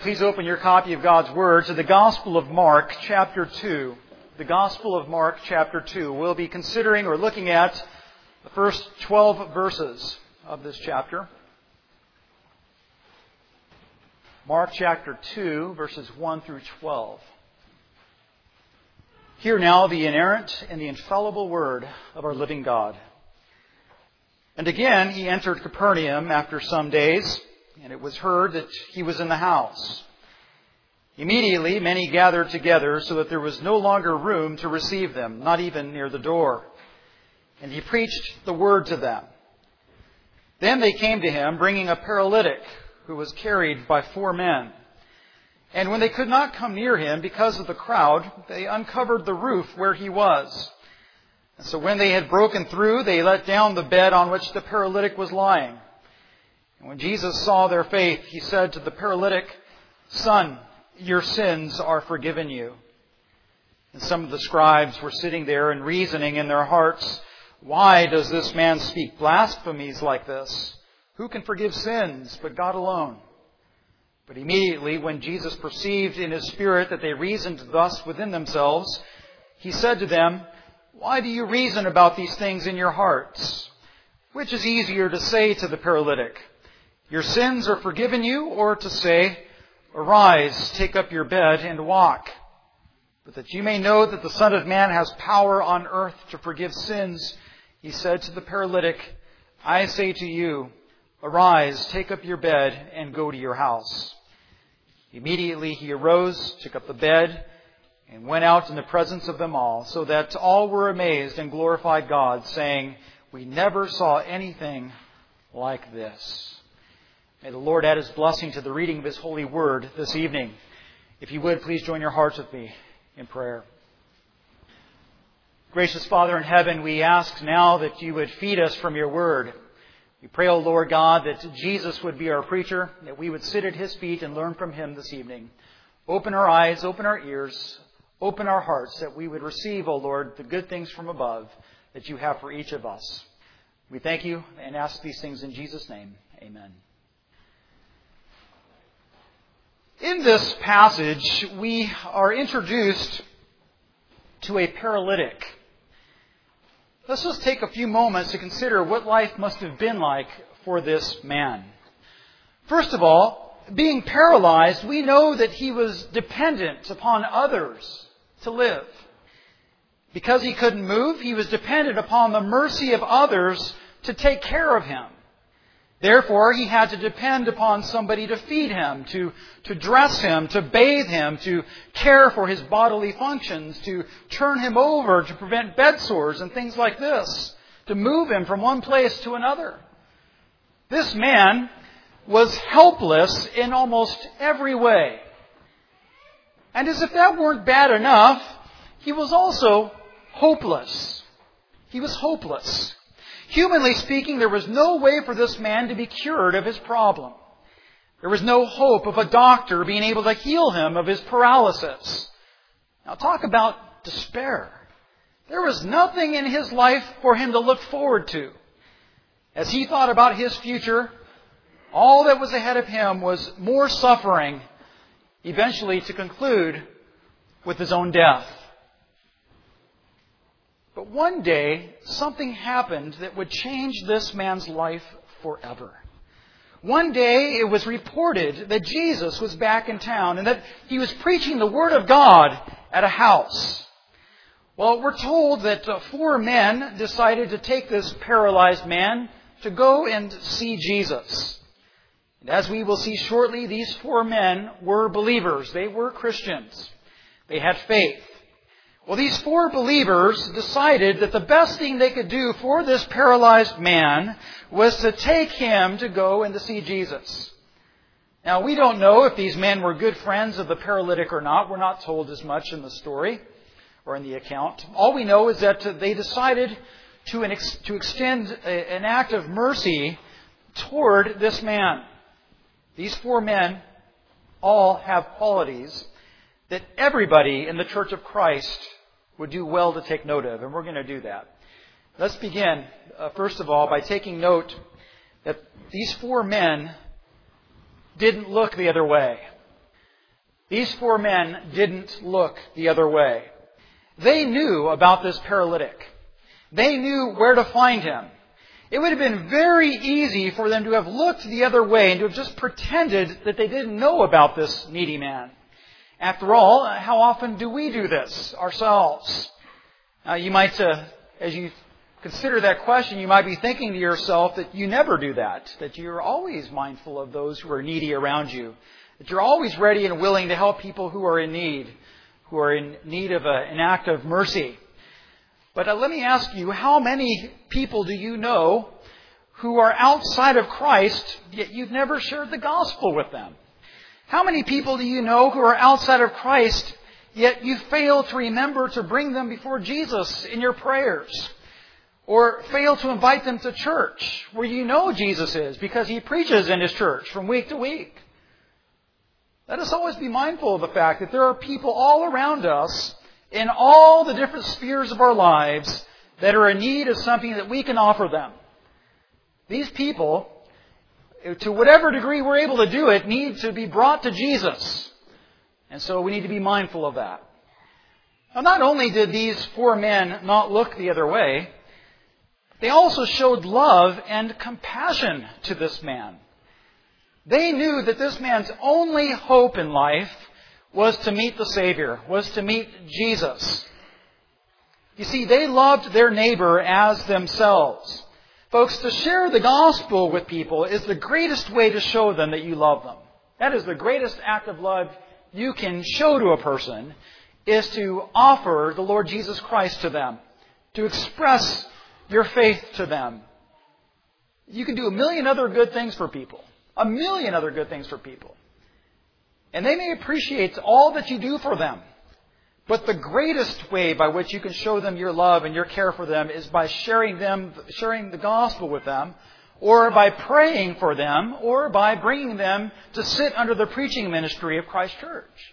please open your copy of God's Word to the Gospel of Mark, chapter 2. The Gospel of Mark, chapter 2. We'll be considering or looking at the first 12 verses of this chapter. Mark, chapter 2, verses 1 through 12. Hear now the inerrant and the infallible word of our living God. And again he entered Capernaum after some days, and it was heard that he was in the house. Immediately many gathered together so that there was no longer room to receive them, not even near the door. And he preached the word to them. Then they came to him, bringing a paralytic who was carried by 4 men. And when they could not come near him because of the crowd, they uncovered the roof where he was. And so when they had broken through, they let down the bed on which the paralytic was lying. And when Jesus saw their faith, he said to the paralytic, "Son, your sins are forgiven you." And some of the scribes were sitting there and reasoning in their hearts, "Why does this man speak blasphemies like this? Who can forgive sins but God alone?" But immediately when Jesus perceived in his spirit that they reasoned thus within themselves, he said to them, "Why do you reason about these things in your hearts? Which is easier to say to the paralytic, 'Your sins are forgiven you,' or to say, 'Arise, take up your bed and walk'? But that you may know that the Son of Man has power on earth to forgive sins," he said to the paralytic, "I say to you, arise, take up your bed, and go to your house." Immediately he arose, took up the bed, and went out in the presence of them all, so that all were amazed and glorified God, saying, "We never saw anything like this." May the Lord add His blessing to the reading of His holy word this evening. If you would, please join your hearts with me in prayer. Gracious Father in heaven, we ask now that you would feed us from your word. We pray, O Lord God, that Jesus would be our preacher, that we would sit at His feet and learn from Him this evening. Open our eyes, open our ears, open our hearts, that we would receive, O Lord, the good things from above that you have for each of us. We thank you and ask these things in Jesus' name. Amen. In this passage, we are introduced to a paralytic. Let's just take a few moments to consider what life must have been like for this man. First of all, being paralyzed, we know that he was dependent upon others to live. Because he couldn't move, he was dependent upon the mercy of others to take care of him. Therefore, he had to depend upon somebody to feed him, to dress him, to bathe him, to care for his bodily functions, to turn him over, to prevent bed sores and things like this, to move him from one place to another. This man was helpless in almost every way. And as if that weren't bad enough, he was also hopeless. He was hopeless. Humanly speaking, there was no way for this man to be cured of his problem. There was no hope of a doctor being able to heal him of his paralysis. Now talk about despair. There was nothing in his life for him to look forward to. As he thought about his future, all that was ahead of him was more suffering, eventually to conclude with his own death. But one day, something happened that would change this man's life forever. One day, it was reported that Jesus was back in town and that he was preaching the Word of God at a house. Well, we're told that 4 men decided to take this paralyzed man to go and see Jesus. And as we will see shortly, these 4 men were believers. They were Christians. They had faith. Well, these 4 believers decided that the best thing they could do for this paralyzed man was to take him to go and to see Jesus. Now, we don't know if these men were good friends of the paralytic or not. We're not told as much in the story or in the account. All we know is that they decided to extend an act of mercy toward this man. These 4 men all have qualities that everybody in the Church of Christ would do well to take note of, and we're going to do that. Let's begin, first of all, by taking note that these 4 men didn't look the other way. These 4 men didn't look the other way. They knew about this paralytic. They knew where to find him. It would have been very easy for them to have looked the other way and to have just pretended that they didn't know about this needy man. After all, how often do we do this ourselves? You might, as you consider that question, you might be thinking to yourself that you never do that you're always mindful of those who are needy around you, that you're always ready and willing to help people who are in need of an act of mercy. But let me ask you, how many people do you know who are outside of Christ, yet you've never shared the gospel with them? How many people do you know who are outside of Christ, yet you fail to remember to bring them before Jesus in your prayers? Or fail to invite them to church where you know Jesus is because He preaches in His church from week to week? Let us always be mindful of the fact that there are people all around us in all the different spheres of our lives that are in need of something that we can offer them. These people, to whatever degree we're able to do it, need to be brought to Jesus. And so we need to be mindful of that. Now, not only did these 4 men not look the other way, they also showed love and compassion to this man. They knew that this man's only hope in life was to meet the Savior, was to meet Jesus. You see, they loved their neighbor as themselves. Folks, to share the gospel with people is the greatest way to show them that you love them. That is the greatest act of love you can show to a person, is to offer the Lord Jesus Christ to them, to express your faith to them. You can do a million other good things for people. A million other good things for people. And they may appreciate all that you do for them. But the greatest way by which you can show them your love and your care for them is by sharing the gospel with them, or by praying for them, or by bringing them to sit under the preaching ministry of Christ Church.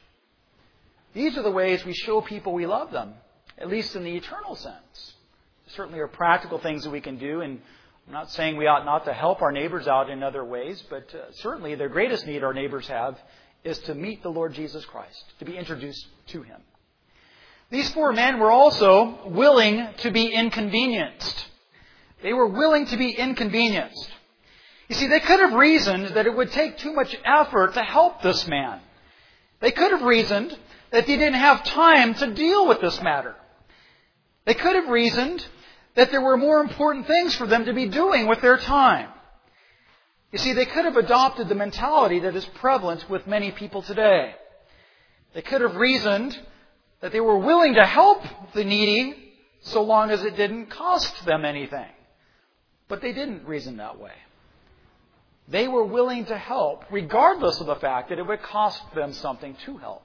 These are the ways we show people we love them, at least in the eternal sense. Certainly are practical things that we can do, and I'm not saying we ought not to help our neighbors out in other ways, but certainly the greatest need our neighbors have is to meet the Lord Jesus Christ, to be introduced to Him. These 4 men were also willing to be inconvenienced. They were willing to be inconvenienced. You see, they could have reasoned that it would take too much effort to help this man. They could have reasoned that they didn't have time to deal with this matter. They could have reasoned that there were more important things for them to be doing with their time. You see, they could have adopted the mentality that is prevalent with many people today. They could have reasoned that they were willing to help the needy so long as it didn't cost them anything. But they didn't reason that way. They were willing to help regardless of the fact that it would cost them something to help.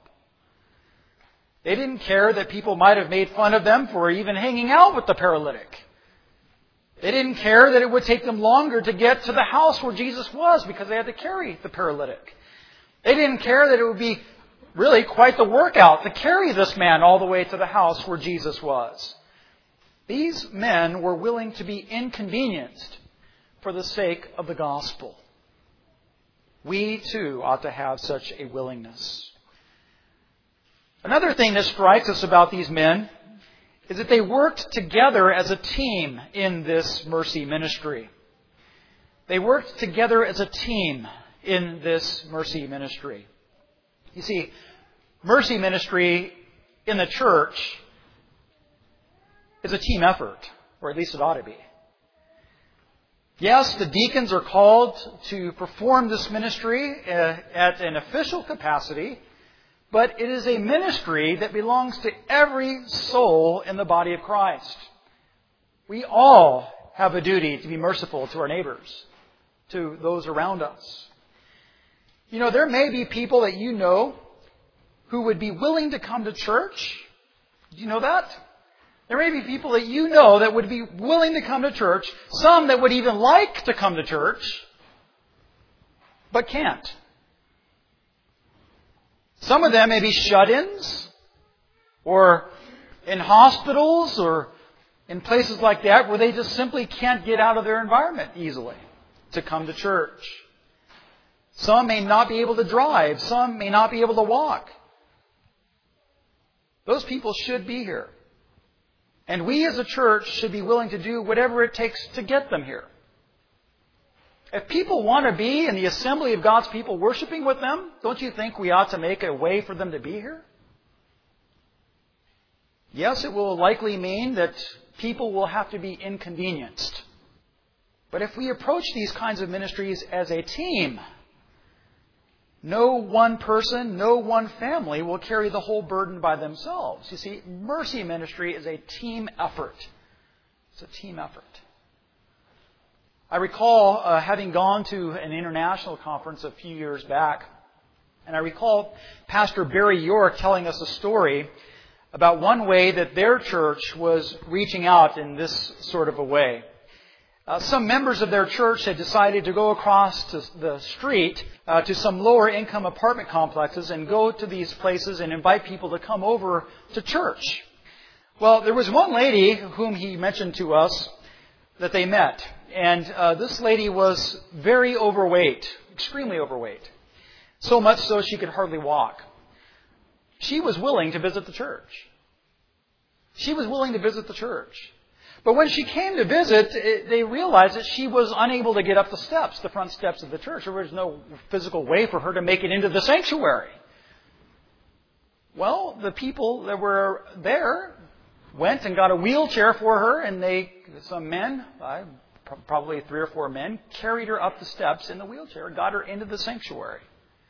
They didn't care that people might have made fun of them for even hanging out with the paralytic. They didn't care that it would take them longer to get to the house where Jesus was because they had to carry the paralytic. They didn't care that it would be really quite the workout to carry this man all the way to the house where Jesus was. These men were willing to be inconvenienced for the sake of the gospel. We too ought to have such a willingness. Another thing that strikes us about these men is that they worked together as a team in this mercy ministry. They worked together as a team in this mercy ministry. You see, mercy ministry in the church is a team effort, or at least it ought to be. Yes, the deacons are called to perform this ministry at an official capacity, but it is a ministry that belongs to every soul in the body of Christ. We all have a duty to be merciful to our neighbors, to those around us. You know, there may be people that you know who would be willing to come to church. Do you know that? There may be people that you know that would be willing to come to church, some that would even like to come to church, but can't. Some of them may be shut-ins, or in hospitals, or in places like that where they just simply can't get out of their environment easily to come to church. Some may not be able to drive. Some may not be able to walk. Those people should be here. And we as a church should be willing to do whatever it takes to get them here. If people want to be in the assembly of God's people worshiping with them, don't you think we ought to make a way for them to be here? Yes, it will likely mean that people will have to be inconvenienced. But if we approach these kinds of ministries as a team, no one person, no one family will carry the whole burden by themselves. You see, mercy ministry is a team effort. It's a team effort. I recall having gone to an international conference a few years back, and I recall Pastor Barry York telling us a story about one way that their church was reaching out in this sort of a way. Some members of their church had decided to go across to the street to some lower income apartment complexes and go to these places and invite people to come over to church. Well, there was one lady whom he mentioned to us that they met. And this lady was very overweight, extremely overweight. So much so she could hardly walk. She was willing to visit the church. She was willing to visit the church. But when she came to visit, they realized that she was unable to get up the steps, the front steps of the church. There was no physical way for her to make it into the sanctuary. Well, the people that were there went and got a wheelchair for her, and some men, probably 3 or 4 men, carried her up the steps in the wheelchair, got her into the sanctuary.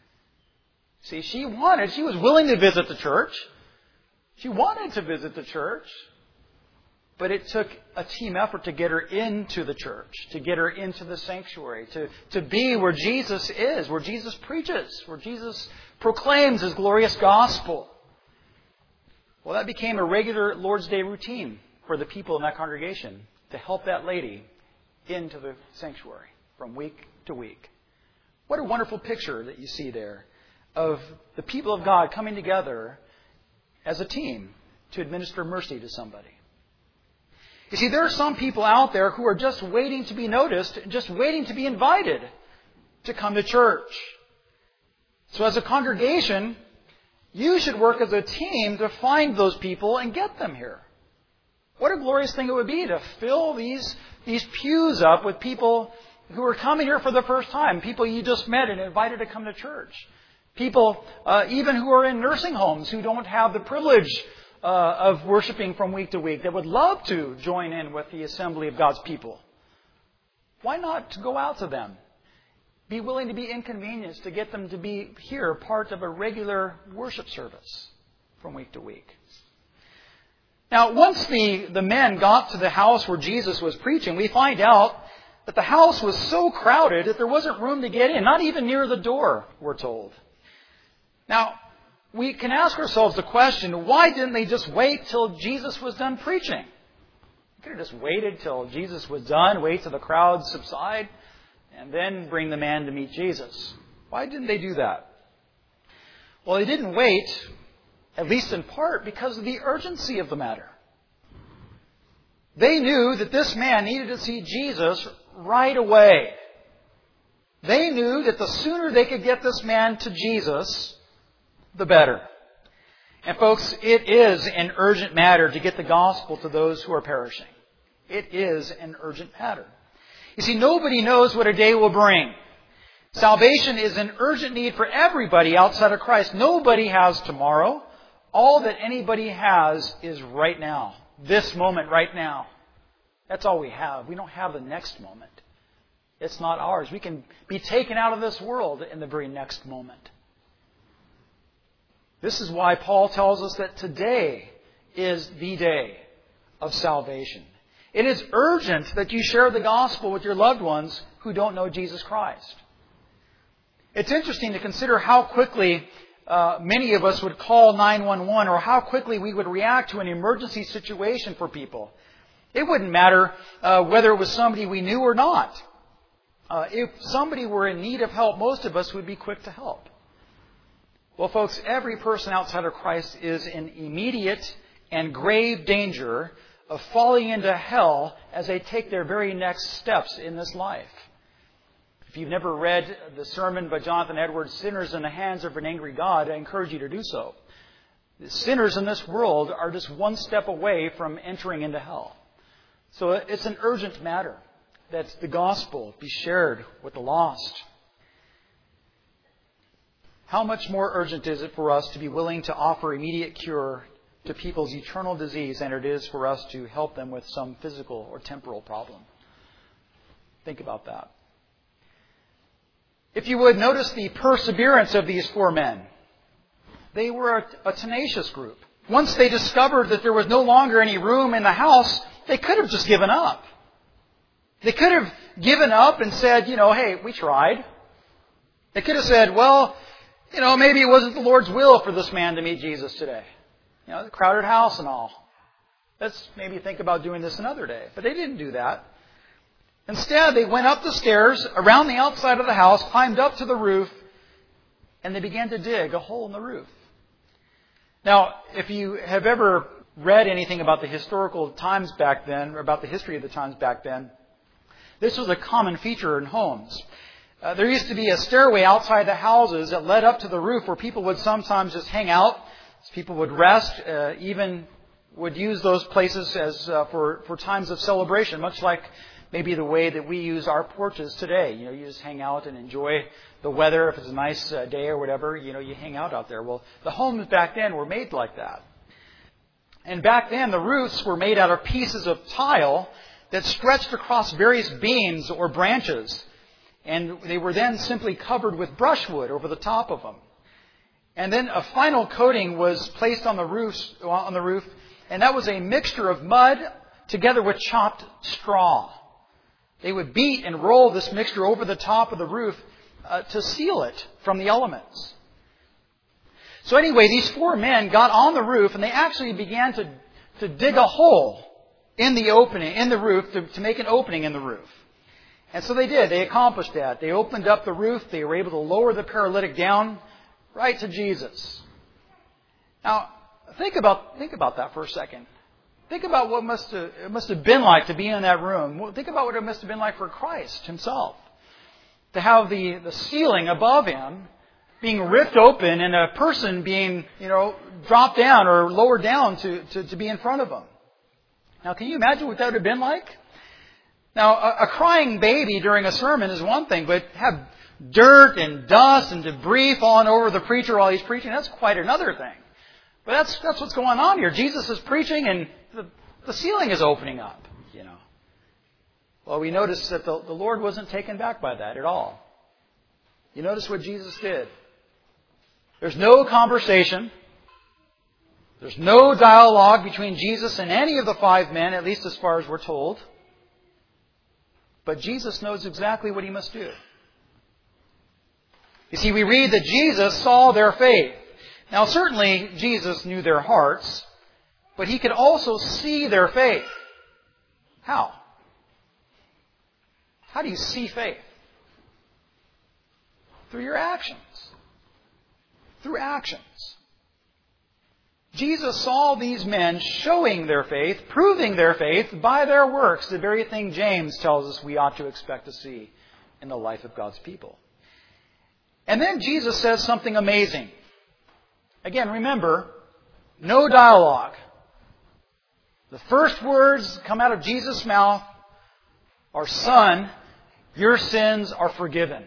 See, she was willing to visit the church. She wanted to visit the church. But it took a team effort to get her into the church, to get her into the sanctuary, to be where Jesus is, where Jesus preaches, where Jesus proclaims His glorious gospel. Well, that became a regular Lord's Day routine for the people in that congregation to help that lady into the sanctuary from week to week. What a wonderful picture that you see there of the people of God coming together as a team to administer mercy to somebody. You see, there are some people out there who are just waiting to be noticed, just waiting to be invited to come to church. So as a congregation, you should work as a team to find those people and get them here. What a glorious thing it would be to fill these pews up with people who are coming here for the first time, people you just met and invited to come to church. People even who are in nursing homes who don't have the privilege of worshiping from week to week, that would love to join in with the assembly of God's people. Why not go out to them? Be willing to be inconvenienced to get them to be here, part of a regular worship service from week to week. Now, once the men got to the house where Jesus was preaching, we find out that the house was so crowded that there wasn't room to get in, not even near the door, we're told. Now, we can ask ourselves the question, why didn't they just wait till Jesus was done preaching? They could have just waited till Jesus was done, wait till the crowd subside, and then bring the man to meet Jesus. Why didn't they do that? Well, they didn't wait, at least in part, because of the urgency of the matter. They knew that this man needed to see Jesus right away. They knew that the sooner they could get this man to Jesus, the better. And folks, it is an urgent matter to get the gospel to those who are perishing. It is an urgent matter. You see, nobody knows what a day will bring. Salvation is an urgent need for everybody outside of Christ. Nobody has tomorrow. All that anybody has is right now. This moment right now. That's all we have. We don't have the next moment. It's not ours. We can be taken out of this world in the very next moment. This is why Paul tells us that today is the day of salvation. It is urgent that you share the gospel with your loved ones who don't know Jesus Christ. It's interesting to consider how quickly many of us would call 911 or how quickly we would react to an emergency situation for people. It wouldn't matter whether it was somebody we knew or not. If somebody were in need of help, most of us would be quick to help. Well, folks, every person outside of Christ is in immediate and grave danger of falling into hell as they take their very next steps in this life. If you've never read the sermon by Jonathan Edwards, Sinners in the Hands of an Angry God, I encourage you to do so. The sinners in this world are just one step away from entering into hell. So it's an urgent matter that the gospel be shared with the lost. How much more urgent is it for us to be willing to offer immediate cure to people's eternal disease than it is for us to help them with some physical or temporal problem? Think about that. If you would, notice the perseverance of these 4 men. They were a tenacious group. Once they discovered that there was no longer any room in the house, they could have just given up. They could have given up and said, hey, we tried. They could have said, well, maybe it wasn't the Lord's will for this man to meet Jesus today. The crowded house and all. Let's maybe think about doing this another day. But they didn't do that. Instead, they went up the stairs, around the outside of the house, climbed up to the roof, and they began to dig a hole in the roof. Now, if you have ever read anything about the historical times back then, or about the history of the times back then, this was a common feature in homes. There used to be a stairway outside the houses that led up to the roof where people would sometimes just hang out. People would rest, even would use those places as for times of celebration, much like maybe the way that we use our porches today. You just hang out and enjoy the weather. If it's a nice day or whatever, you hang out there. Well, the homes back then were made like that. And back then, the roofs were made out of pieces of tile that stretched across various beams or branches. And they were then simply covered with brushwood over the top of them. And then a final coating was placed on the roof, and that was a mixture of mud together with chopped straw. They would beat and roll this mixture over the top of the roof to seal it from the elements. So anyway, these 4 men got on the roof, and they actually began to dig a hole in the roof to make an opening in the roof. And so they did. They accomplished that. They opened up the roof. They were able to lower the paralytic down right to Jesus. Now, think about that for a second. Think about what it must have been like to be in that room. Think about what it must have been like for Christ himself. To have the ceiling above him being ripped open and a person being, dropped down or lowered down to be in front of him. Now, can you imagine what that would have been like? Now, a crying baby during a sermon is one thing, but have dirt and dust and debris falling over the preacher while he's preaching, that's quite another thing. But that's what's going on here. Jesus is preaching and the ceiling is opening up, Well, we notice that the Lord wasn't taken back by that at all. You notice what Jesus did. There's no conversation. There's no dialogue between Jesus and any of the 5 men, at least as far as we're told. But Jesus knows exactly what he must do. You see, we read that Jesus saw their faith. Now, certainly, Jesus knew their hearts, but he could also see their faith. How? How do you see faith? Through your actions. Through actions. Jesus saw these men showing their faith, proving their faith by their works, the very thing James tells us we ought to expect to see in the life of God's people. And then Jesus says something amazing. Again, remember, no dialogue. The first words come out of Jesus' mouth are, "Son, your sins are forgiven."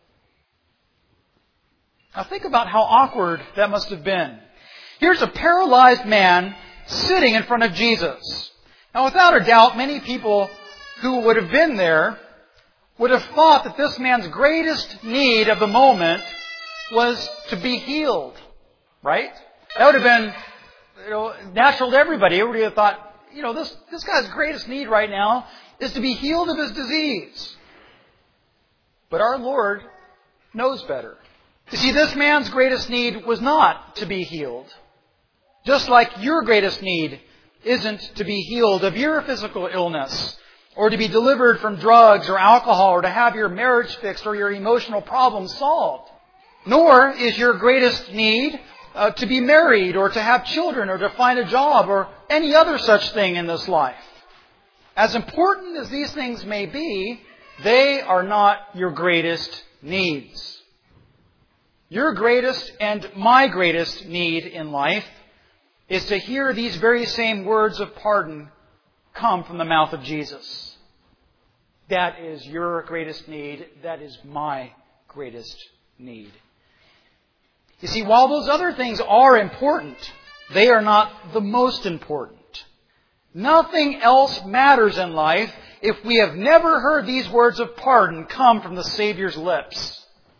Now think about how awkward that must have been. Here's a paralyzed man sitting in front of Jesus. Now, without a doubt, many people who would have been there would have thought that this man's greatest need of the moment was to be healed. Right? That would have been natural to everybody. Everybody would have thought, this guy's greatest need right now is to be healed of his disease. But our Lord knows better. You see, this man's greatest need was not to be healed. Just like your greatest need isn't to be healed of your physical illness, or to be delivered from drugs or alcohol, or to have your marriage fixed or your emotional problems solved. Nor is your greatest need to be married, or to have children, or to find a job, or any other such thing in this life. As important as these things may be, they are not your greatest needs. Your greatest and my greatest need in life is to hear these very same words of pardon come from the mouth of Jesus. That is your greatest need. That is my greatest need. You see, while those other things are important, they are not the most important. Nothing else matters in life if we have never heard these words of pardon come from the Savior's lips.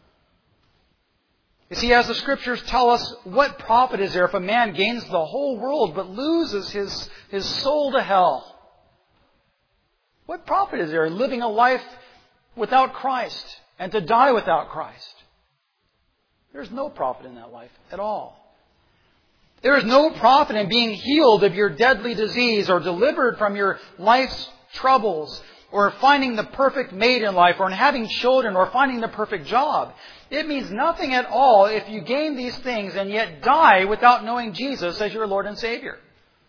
You see, as the Scriptures tell us, what profit is there if a man gains the whole world but loses his soul to hell? What profit is there in living a life without Christ and to die without Christ? There's no profit in that life at all. There is no profit in being healed of your deadly disease or delivered from your life's troubles or finding the perfect mate in life or in having children or finding the perfect job. It means nothing at all if you gain these things and yet die without knowing Jesus as your Lord and Savior.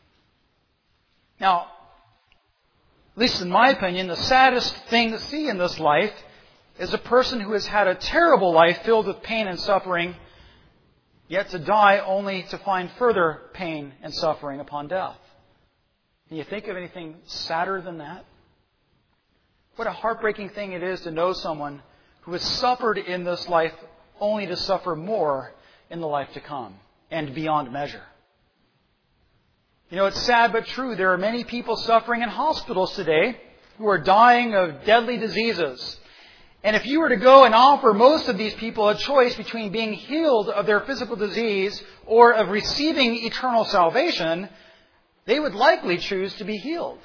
Now, at least in my opinion, the saddest thing to see in this life is a person who has had a terrible life filled with pain and suffering, yet to die only to find further pain and suffering upon death. Can you think of anything sadder than that? What a heartbreaking thing it is to know someone who has suffered in this life only to suffer more in the life to come and beyond measure. You know, it's sad but true. There are many people suffering in hospitals today who are dying of deadly diseases. And if you were to go and offer most of these people a choice between being healed of their physical disease or of receiving eternal salvation, they would likely choose to be healed.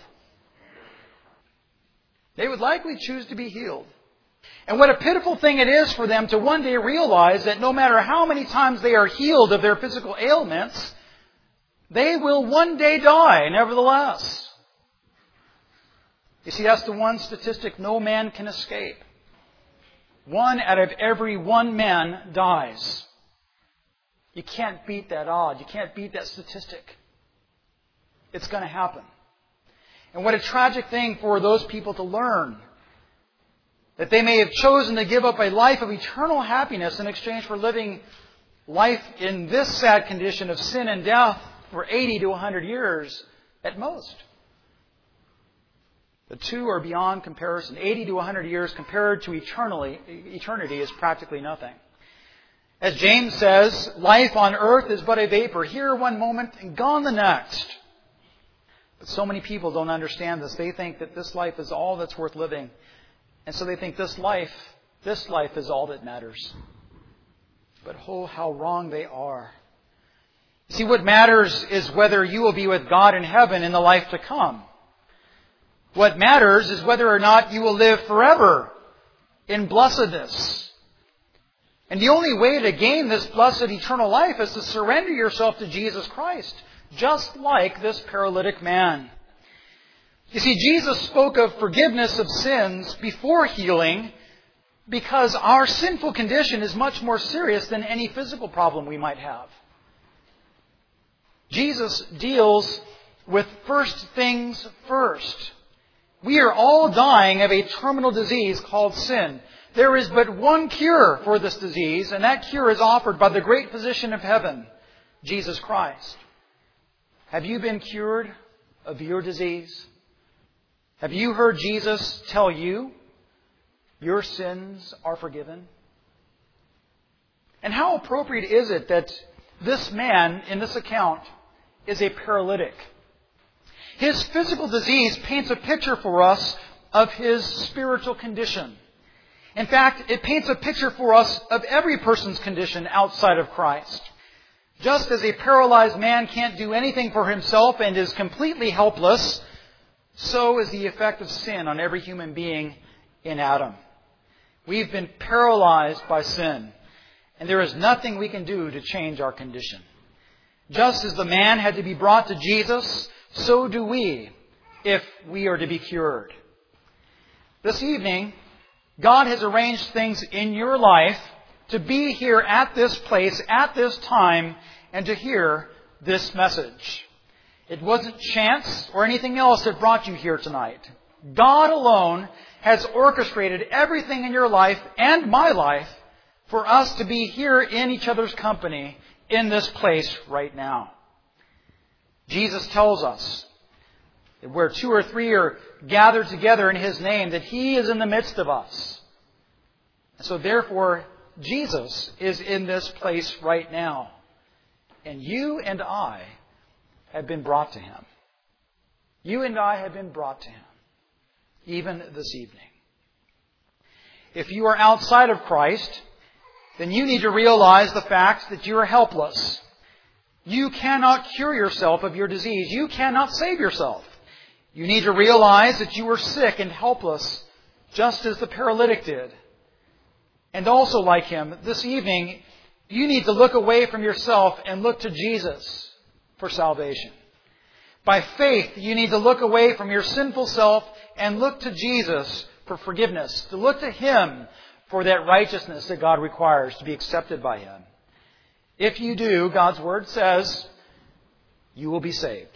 They would likely choose to be healed. And what a pitiful thing it is for them to one day realize that no matter how many times they are healed of their physical ailments, they will one day die nevertheless. You see, that's the one statistic no man can escape. 1 out of every 1 man dies. You can't beat that odd. You can't beat that statistic. It's going to happen. And what a tragic thing for those people to learn. That they may have chosen to give up a life of eternal happiness in exchange for living life in this sad condition of sin and death for 80 to 100 years at most. The two are beyond comparison. 80 to 100 years compared to eternity is practically nothing. As James says, life on earth is but a vapor, here one moment and gone the next. But so many people don't understand this. They think that this life is all that's worth living. And so they think this life is all that matters. But oh, how wrong they are. See, what matters is whether you will be with God in heaven in the life to come. What matters is whether or not you will live forever in blessedness. And the only way to gain this blessed eternal life is to surrender yourself to Jesus Christ, just like this paralytic man. You see, Jesus spoke of forgiveness of sins before healing because our sinful condition is much more serious than any physical problem we might have. Jesus deals with first things first. We are all dying of a terminal disease called sin. There is but one cure for this disease, and that cure is offered by the great physician of heaven, Jesus Christ. Have you been cured of your disease? Have you heard Jesus tell you your sins are forgiven? And how appropriate is it that this man in this account is a paralytic? His physical disease paints a picture for us of his spiritual condition. In fact, it paints a picture for us of every person's condition outside of Christ. Just as a paralyzed man can't do anything for himself and is completely helpless, so is the effect of sin on every human being in Adam. We've been paralyzed by sin, and there is nothing we can do to change our condition. Just as the man had to be brought to Jesus, so do we, if we are to be cured. This evening, God has arranged things in your life to be here at this place, at this time, and to hear this message. It wasn't chance or anything else that brought you here tonight. God alone has orchestrated everything in your life and my life for us to be here in each other's company in this place right now. Jesus tells us that where 2 or 3 are gathered together in His name, that He is in the midst of us. And so therefore, Jesus is in this place right now. And you and I have been brought to Him. You and I have been brought to Him, even this evening. If you are outside of Christ, then you need to realize the fact that you are helpless. You cannot cure yourself of your disease. You cannot save yourself. You need to realize that you are sick and helpless, just as the paralytic did. And also like him, this evening, you need to look away from yourself and look to Jesus for salvation. By faith, you need to look away from your sinful self and look to Jesus for forgiveness, to look to Him for that righteousness that God requires to be accepted by Him. If you do, God's Word says, you will be saved.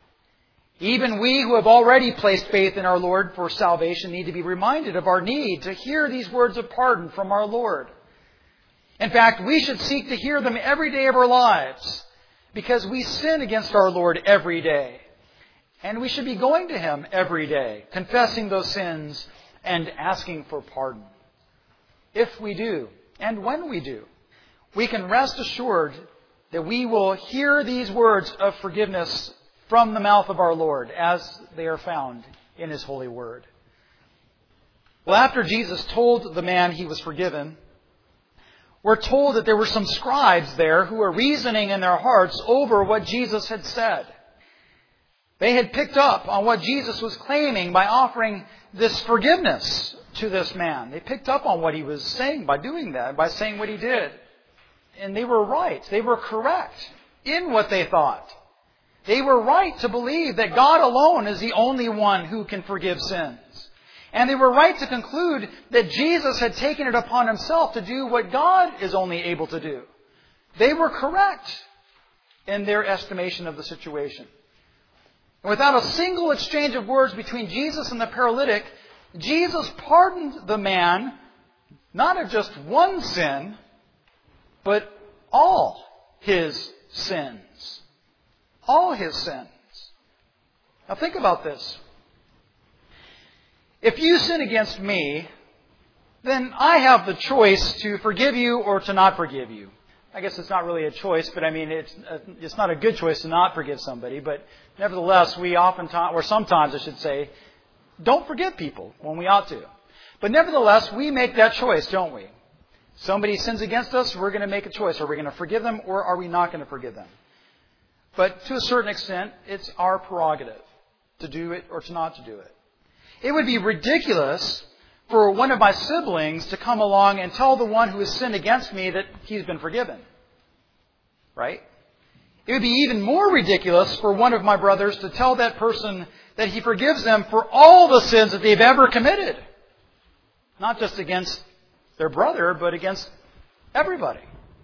Even we who have already placed faith in our Lord for salvation need to be reminded of our need to hear these words of pardon from our Lord. In fact, we should seek to hear them every day of our lives because we sin against our Lord every day. And we should be going to Him every day, confessing those sins and asking for pardon. If we do, and when we do, we can rest assured that we will hear these words of forgiveness from the mouth of our Lord as they are found in His holy word. Well, after Jesus told the man he was forgiven, we're told that there were some scribes there who were reasoning in their hearts over what Jesus had said. They had picked up on what Jesus was claiming by offering this forgiveness to this man. They picked up on what He was saying by doing that, by saying what He did. And they were right. They were correct in what they thought. They were right to believe that God alone is the only one who can forgive sins. And they were right to conclude that Jesus had taken it upon Himself to do what God is only able to do. They were correct in their estimation of the situation. And without a single exchange of words between Jesus and the paralytic, Jesus pardoned the man, not of just one sin, but all his sins. All his sins. Now think about this. If you sin against me, then I have the choice to forgive you or to not forgive you. I guess it's not really a choice, but I mean, it's not a good choice to not forgive somebody. But nevertheless, we oftentimes, or sometimes I should say, don't forgive people when we ought to. But nevertheless, we make that choice, don't we? Somebody sins against us, we're going to make a choice. Are we going to forgive them or are we not going to forgive them? But to a certain extent, it's our prerogative to do it or to not to do it. It would be ridiculous for one of my siblings to come along and tell the one who has sinned against me that he's been forgiven. Right? It would be even more ridiculous for one of my brothers to tell that person that he forgives them for all the sins that they've ever committed. Not just against their brother, but against everybody.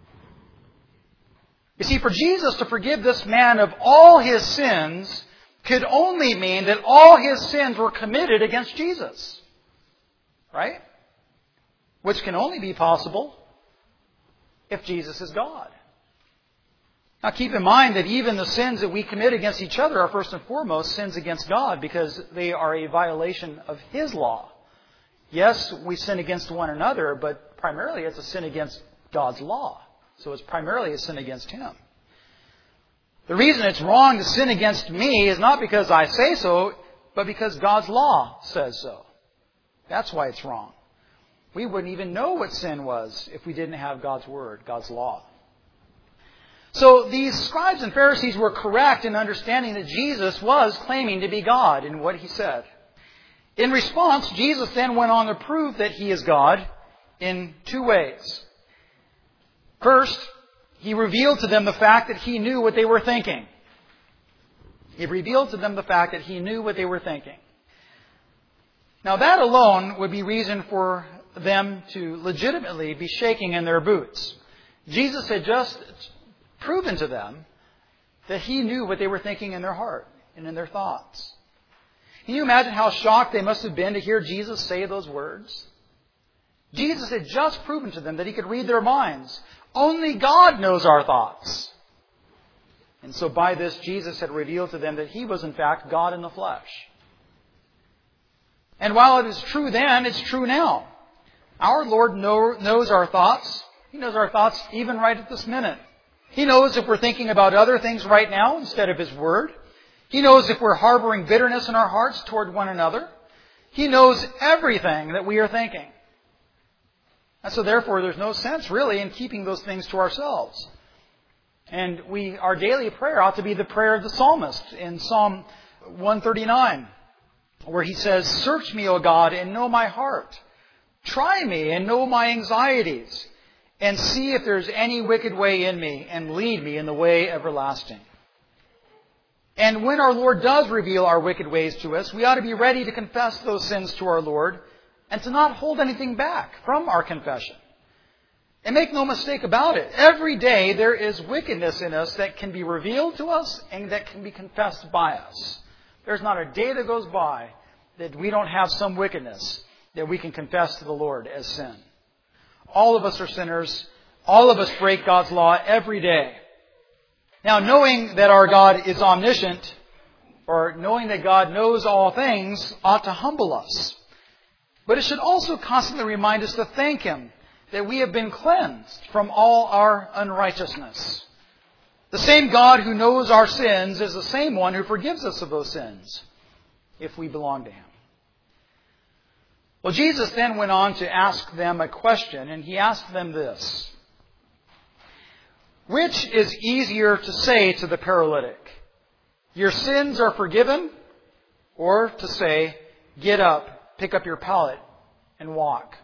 You see, for Jesus to forgive this man of all his sins could only mean that all his sins were committed against Jesus. Right? Which can only be possible if Jesus is God. Now keep in mind that even the sins that we commit against each other are first and foremost sins against God because they are a violation of His law. Yes, we sin against one another, but primarily it's a sin against God's law. So it's primarily a sin against Him. The reason it's wrong to sin against me is not because I say so, but because God's law says so. That's why it's wrong. We wouldn't even know what sin was if we didn't have God's Word, God's law. So these scribes and Pharisees were correct in understanding that Jesus was claiming to be God in what He said. In response, Jesus then went on to prove that He is God in two ways. First, He revealed to them the fact that He knew what they were thinking. He revealed to them the fact that He knew what they were thinking. Now that alone would be reason for them to legitimately be shaking in their boots. Jesus had just proven to them that He knew what they were thinking in their heart and in their thoughts. Can you imagine how shocked they must have been to hear Jesus say those words? Jesus had just proven to them that He could read their minds. Only God knows our thoughts. And so by this, Jesus had revealed to them that He was in fact God in the flesh. And while it is true then, it's true now. Our Lord knows our thoughts. He knows our thoughts even right at this minute. He knows if we're thinking about other things right now instead of His Word. He knows if we're harboring bitterness in our hearts toward one another. He knows everything that we are thinking. And so therefore, there's no sense really in keeping those things to ourselves. And our daily prayer ought to be the prayer of the psalmist in Psalm 139, where he says, "Search me, O God, and know my heart. Try me and know my anxieties, and see if there's any wicked way in me, and lead me in the way everlasting." And when our Lord does reveal our wicked ways to us, we ought to be ready to confess those sins to our Lord and to not hold anything back from our confession. And make no mistake about it, every day there is wickedness in us that can be revealed to us and that can be confessed by us. There's not a day that goes by that we don't have some wickedness that we can confess to the Lord as sin. All of us are sinners. All of us break God's law every day. Now, knowing that our God is omniscient, or knowing that God knows all things, ought to humble us. But it should also constantly remind us to thank Him that we have been cleansed from all our unrighteousness. The same God who knows our sins is the same one who forgives us of those sins if we belong to Him. Well, Jesus then went on to ask them a question, and He asked them this: which is easier to say to the paralytic, "Your sins are forgiven," or to say, "Get up, pick up your pallet, and walk"?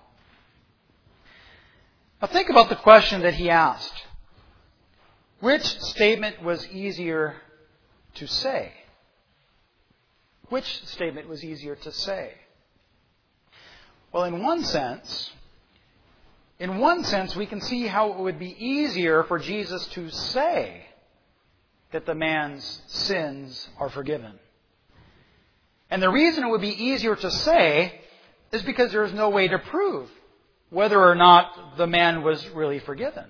Now think about the question that He asked. Which statement was easier to say? Which statement was easier to say? Well, in one sense, we can see how it would be easier for Jesus to say that the man's sins are forgiven. And the reason it would be easier to say is because there is no way to prove whether or not the man was really forgiven.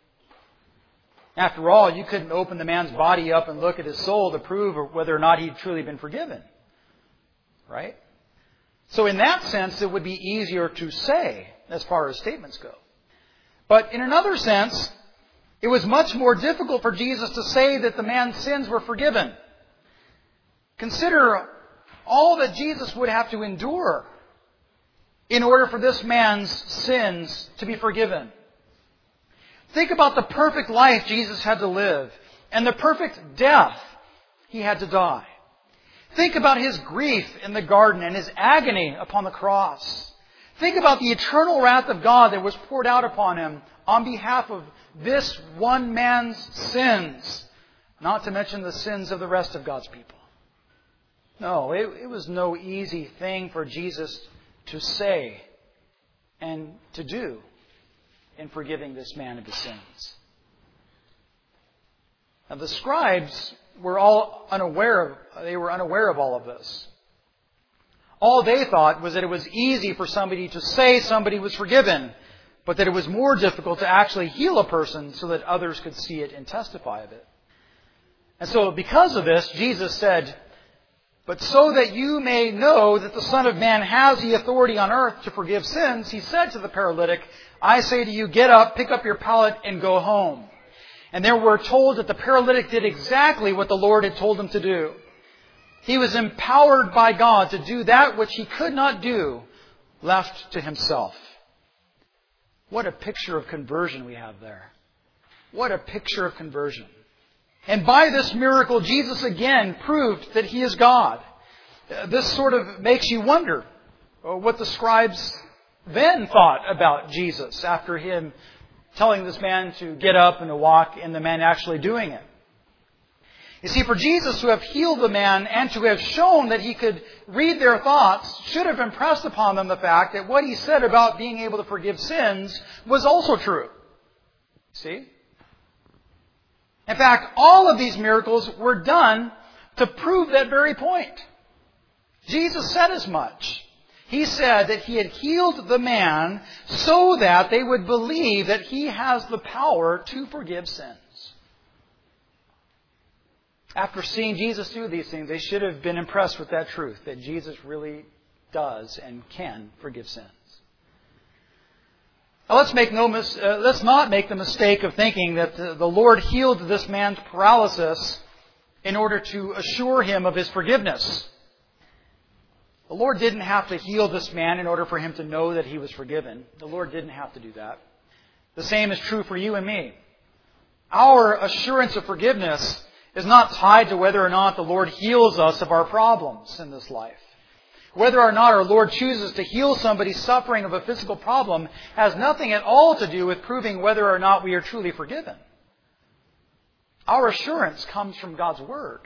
After all, you couldn't open the man's body up and look at his soul to prove whether or not he'd truly been forgiven. Right? So in that sense, it would be easier to say as far as statements go. But in another sense, it was much more difficult for Jesus to say that the man's sins were forgiven. Consider all that Jesus would have to endure in order for this man's sins to be forgiven. Think about the perfect life Jesus had to live and the perfect death He had to die. Think about His grief in the garden and His agony upon the cross. Think about the eternal wrath of God that was poured out upon Him on behalf of this one man's sins, not to mention the sins of the rest of God's people. No, it was no easy thing for Jesus to say and to do in forgiving this man of his sins. Now the scribes were unaware of all of this. All they thought was that it was easy for somebody to say somebody was forgiven, but that it was more difficult to actually heal a person so that others could see it and testify of it. And so because of this, Jesus said, "But so that you may know that the Son of Man has the authority on earth to forgive sins," He said to the paralytic, "I say to you, get up, pick up your pallet, and go home." And there we're told that the paralytic did exactly what the Lord had told him to do. He was empowered by God to do that which he could not do left to himself. What a picture of conversion we have there. What a picture of conversion. And by this miracle, Jesus again proved that He is God. This sort of makes you wonder what the scribes then thought about Jesus after Him telling this man to get up and to walk, and the man actually doing it. You see, for Jesus to have healed the man and to have shown that He could read their thoughts should have impressed upon them the fact that what He said about being able to forgive sins was also true. See? In fact, all of these miracles were done to prove that very point. Jesus said as much. He said that He had healed the man so that they would believe that He has the power to forgive sins. After seeing Jesus do these things, they should have been impressed with that truth, that Jesus really does and can forgive sins. Now, let's not make the mistake of thinking that the Lord healed this man's paralysis in order to assure him of his forgiveness. The Lord didn't have to heal this man in order for him to know that he was forgiven. The Lord didn't have to do that. The same is true for you and me. Our assurance of forgiveness is not tied to whether or not the Lord heals us of our problems in this life. Whether or not our Lord chooses to heal somebody suffering of a physical problem has nothing at all to do with proving whether or not we are truly forgiven. Our assurance comes from God's Word.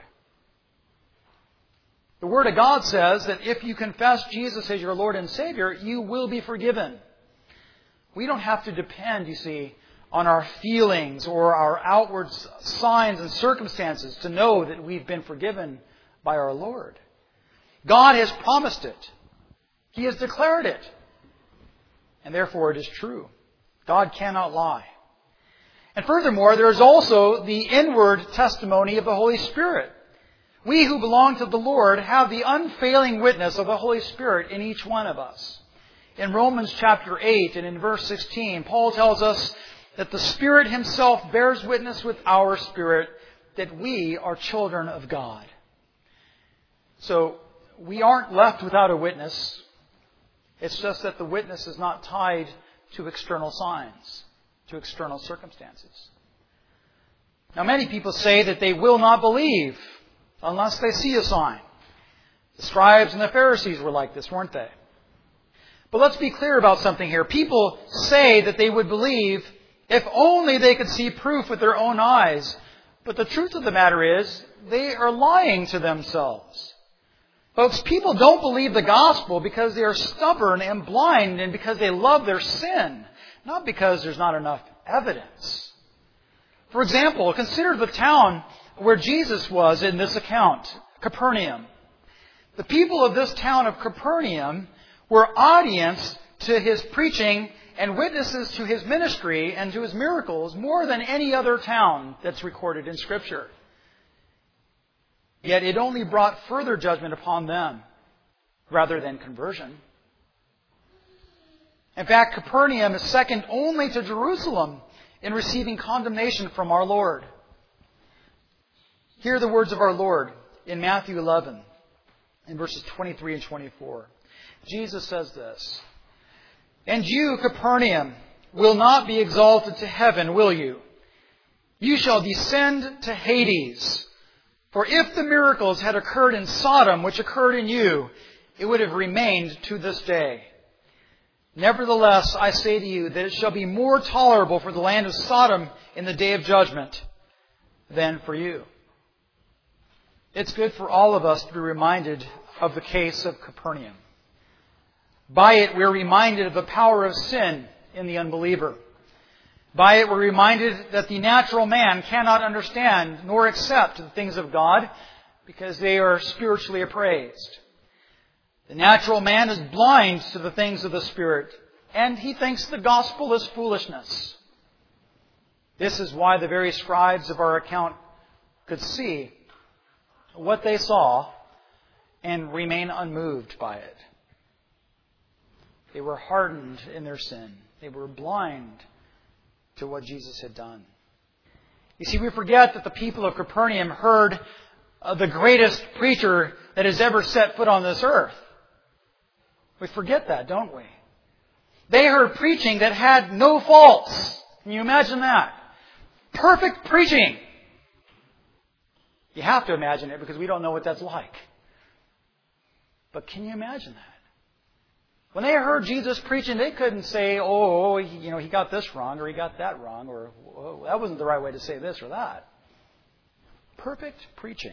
The Word of God says that if you confess Jesus as your Lord and Savior, you will be forgiven. We don't have to depend, you see, on our feelings or our outward signs and circumstances to know that we've been forgiven by our Lord. God has promised it. He has declared it. And therefore it is true. God cannot lie. And furthermore, there is also the inward testimony of the Holy Spirit. We who belong to the Lord have the unfailing witness of the Holy Spirit in each one of us. In Romans chapter 8 and in verse 16, Paul tells us that the Spirit Himself bears witness with our spirit that we are children of God. So, we aren't left without a witness. It's just that the witness is not tied to external signs, to external circumstances. Now, many people say that they will not believe unless they see a sign. The scribes and the Pharisees were like this, weren't they? But let's be clear about something here. People say that they would believe if only they could see proof with their own eyes. But the truth of the matter is, they are lying to themselves. Folks, people don't believe the gospel because they are stubborn and blind and because they love their sin, not because there's not enough evidence. For example, consider the town where Jesus was in this account, Capernaum. The people of this town of Capernaum were audience to His preaching and witnesses to His ministry and to His miracles more than any other town that's recorded in Scripture. Yet it only brought further judgment upon them rather than conversion. In fact, Capernaum is second only to Jerusalem in receiving condemnation from our Lord. Hear the words of our Lord in Matthew 11, in verses 23 and 24. Jesus says this, "And you, Capernaum, will not be exalted to heaven, will you? You shall descend to Hades. For if the miracles had occurred in Sodom, which occurred in you, it would have remained to this day. Nevertheless, I say to you that it shall be more tolerable for the land of Sodom in the day of judgment than for you." It's good for all of us to be reminded of the case of Capernaum. By it, we're reminded of the power of sin in the unbeliever. By it, we're reminded that the natural man cannot understand nor accept the things of God because they are spiritually appraised. The natural man is blind to the things of the Spirit, and he thinks the gospel is foolishness. This is why the very scribes of our account could see what they saw and remain unmoved by it. They were hardened in their sin. They were blind to what Jesus had done. You see, we forget that the people of Capernaum heard the greatest preacher that has ever set foot on this earth. We forget that, don't we? They heard preaching that had no faults. Can you imagine that? Perfect preaching. You have to imagine it because we don't know what that's like. But can you imagine that? When they heard Jesus preaching, they couldn't say, he got this wrong, or he got that wrong, or that wasn't the right way to say this or that. Perfect preaching.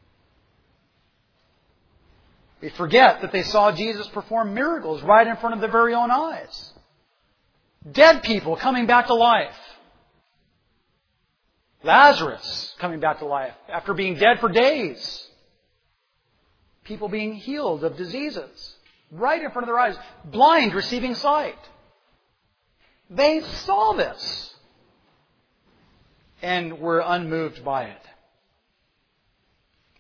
We forget that they saw Jesus perform miracles right in front of their very own eyes. Dead people coming back to life. Lazarus coming back to life after being dead for days. People being healed of diseases right in front of their eyes. Blind receiving sight. They saw this and were unmoved by it.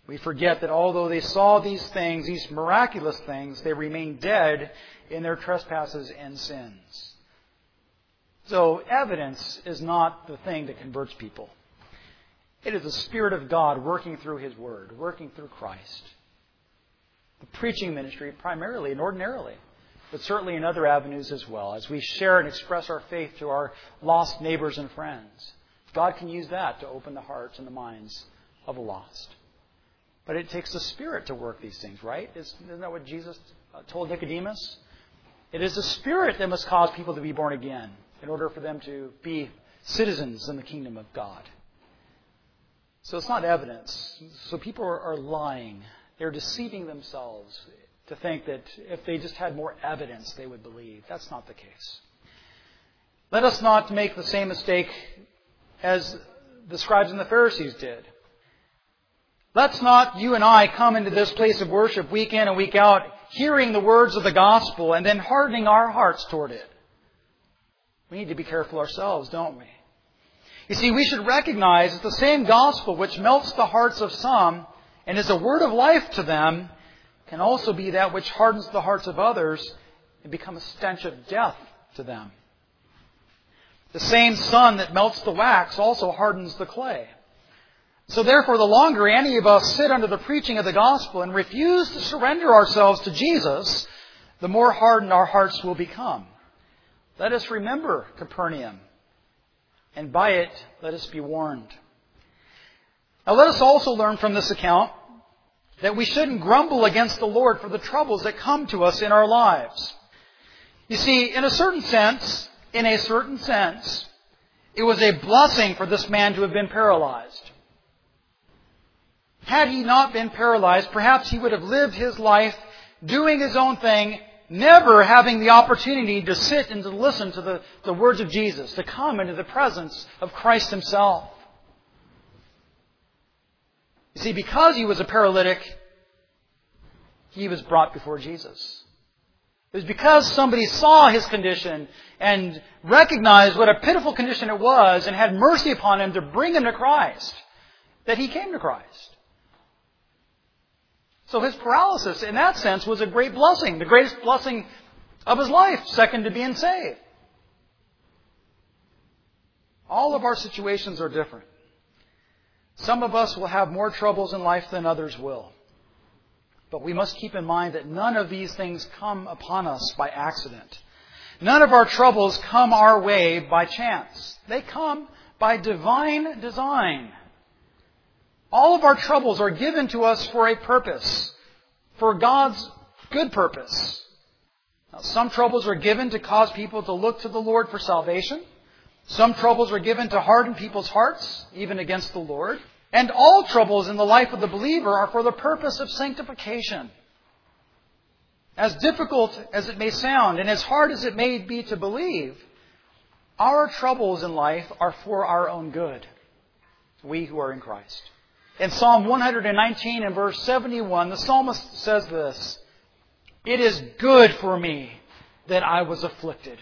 We forget that although they saw these things, these miraculous things, they remained dead in their trespasses and sins. So evidence is not the thing that converts people. It is the Spirit of God working through His Word, working through Christ. The preaching ministry primarily and ordinarily, but certainly in other avenues as well, as we share and express our faith to our lost neighbors and friends. God can use that to open the hearts and the minds of the lost. But it takes the Spirit to work these things, right? Isn't that what Jesus told Nicodemus? It is the Spirit that must cause people to be born again in order for them to be citizens in the kingdom of God. So it's not evidence. So people are lying. They're deceiving themselves to think that if they just had more evidence, they would believe. That's not the case. Let us not make the same mistake as the scribes and the Pharisees did. Let's not, you and I, come into this place of worship week in and week out, hearing the words of the gospel and then hardening our hearts toward it. We need to be careful ourselves, don't we? You see, we should recognize that the same gospel which melts the hearts of some and is a word of life to them can also be that which hardens the hearts of others and become a stench of death to them. The same sun that melts the wax also hardens the clay. So therefore, the longer any of us sit under the preaching of the gospel and refuse to surrender ourselves to Jesus, the more hardened our hearts will become. Let us remember Capernaum, and by it, let us be warned. Now let us also learn from this account that we shouldn't grumble against the Lord for the troubles that come to us in our lives. You see, in a certain sense, it was a blessing for this man to have been paralyzed. Had he not been paralyzed, perhaps he would have lived his life doing his own thing, never having the opportunity to sit and to listen to the words of Jesus, to come into the presence of Christ Himself. You see, because he was a paralytic, he was brought before Jesus. It was because somebody saw his condition and recognized what a pitiful condition it was and had mercy upon him to bring him to Christ that he came to Christ. So his paralysis, in that sense, was a great blessing. The greatest blessing of his life, second to being saved. All of our situations are different. Some of us will have more troubles in life than others will. But we must keep in mind that none of these things come upon us by accident. None of our troubles come our way by chance. They come by divine design. All of our troubles are given to us for a purpose, for God's good purpose. Now, some troubles are given to cause people to look to the Lord for salvation. Some troubles are given to harden people's hearts, even against the Lord. And all troubles in the life of the believer are for the purpose of sanctification. As difficult as it may sound, and as hard as it may be to believe, our troubles in life are for our own good, we who are in Christ. In Psalm 119 and verse 71, the psalmist says this, "It is good for me that I was afflicted."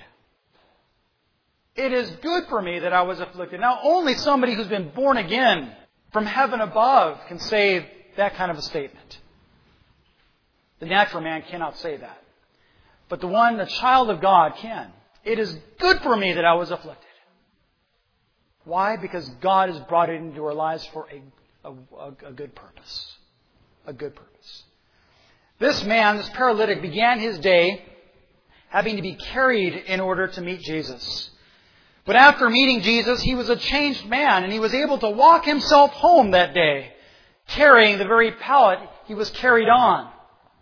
It is good for me that I was afflicted. Now, only somebody who's been born again from heaven above can say that kind of a statement. The natural man cannot say that. But the child of God can. It is good for me that I was afflicted. Why? Because God has brought it into our lives for a good purpose. A good purpose. This man, this paralytic, began his day having to be carried in order to meet Jesus. But after meeting Jesus, he was a changed man, and he was able to walk himself home that day, carrying the very pallet he was carried on.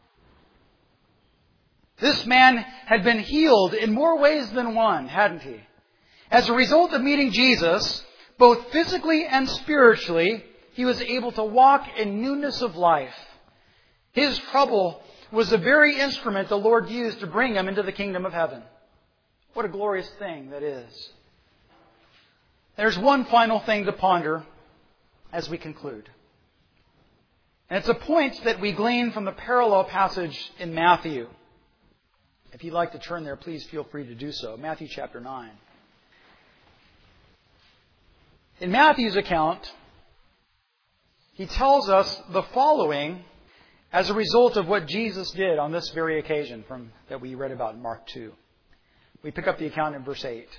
This man had been healed in more ways than one, hadn't he? As a result of meeting Jesus, both physically and spiritually, he was able to walk in newness of life. His trouble was the very instrument the Lord used to bring him into the kingdom of heaven. What a glorious thing that is. There's one final thing to ponder as we conclude. And it's a point that we glean from the parallel passage in Matthew. If you'd like to turn there, please feel free to do so. Matthew chapter 9. In Matthew's account, he tells us the following as a result of what Jesus did on this very occasion that we read about in Mark 2. We pick up the account in verse 8.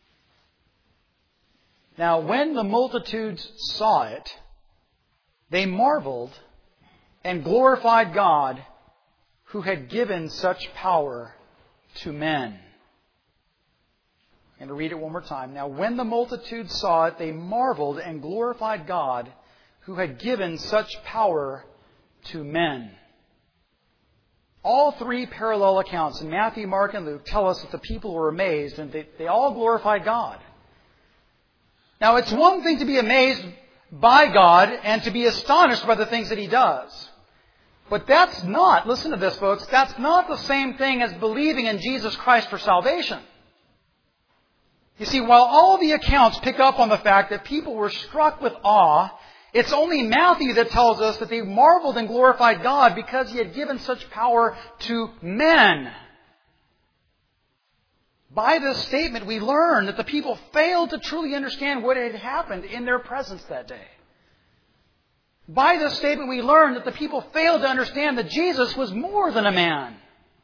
Now, when the multitudes saw it, they marveled and glorified God who had given such power to men. I'm going to read it one more time. Now, when the multitude saw it, they marveled and glorified God who had given such power to men. All three parallel accounts in Matthew, Mark, and Luke tell us that the people were amazed and they all glorified God. Now, it's one thing to be amazed by God and to be astonished by the things that He does. But that's not, listen to this, folks, that's not the same thing as believing in Jesus Christ for salvation. You see, while all the accounts pick up on the fact that people were struck with awe, it's only Matthew that tells us that they marveled and glorified God because He had given such power to men. By this statement, we learn that the people failed to truly understand what had happened in their presence that day. By this statement, we learn that the people failed to understand that Jesus was more than a man.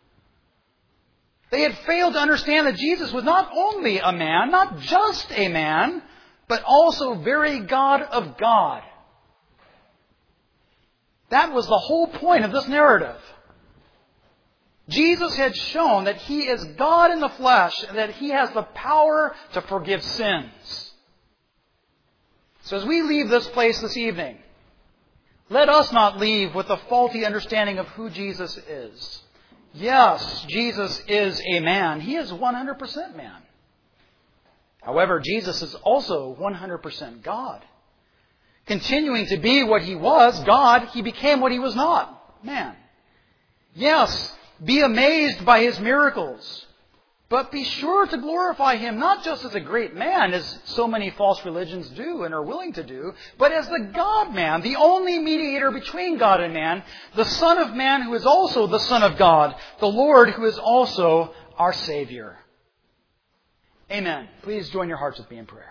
They had failed to understand that Jesus was not only a man, not just a man, but also very God of God. That was the whole point of this narrative. Jesus had shown that He is God in the flesh and that He has the power to forgive sins. So as we leave this place this evening, let us not leave with a faulty understanding of who Jesus is. Yes, Jesus is a man. He is 100% man. However, Jesus is also 100% God. Continuing to be what He was, God, He became what He was not, man. Yes, be amazed by His miracles. But be sure to glorify Him not just as a great man, as so many false religions do and are willing to do, but as the God-man, the only mediator between God and man, the Son of Man who is also the Son of God, the Lord who is also our Savior. Amen. Please join your hearts with me in prayer.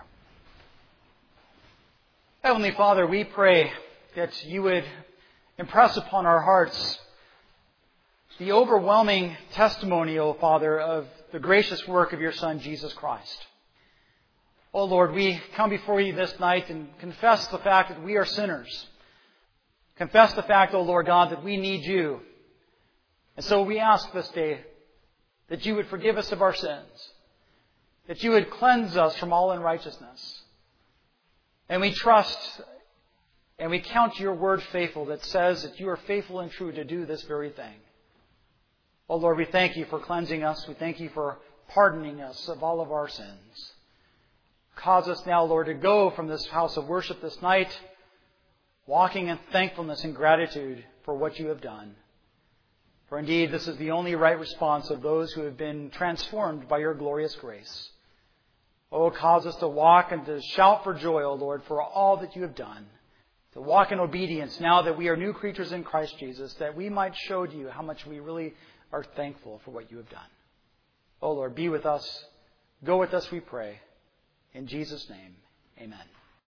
Heavenly Father, we pray that You would impress upon our hearts the overwhelming testimony, O Father, of the gracious work of Your Son, Jesus Christ. O Lord, we come before You this night and confess the fact that we are sinners. Confess the fact, O Lord God, that we need You. And so we ask this day that You would forgive us of our sins, that You would cleanse us from all unrighteousness. And we trust and we count Your word faithful that says that You are faithful and true to do this very thing. Oh Lord, we thank You for cleansing us. We thank You for pardoning us of all of our sins. Cause us now, Lord, to go from this house of worship this night, walking in thankfulness and gratitude for what You have done. For indeed, this is the only right response of those who have been transformed by Your glorious grace. Oh, cause us to walk and to shout for joy, O Lord, for all that You have done. To walk in obedience now that we are new creatures in Christ Jesus, that we might show to You how much we really are thankful for what You have done. Oh Lord, be with us. Go with us, we pray. In Jesus' name, amen.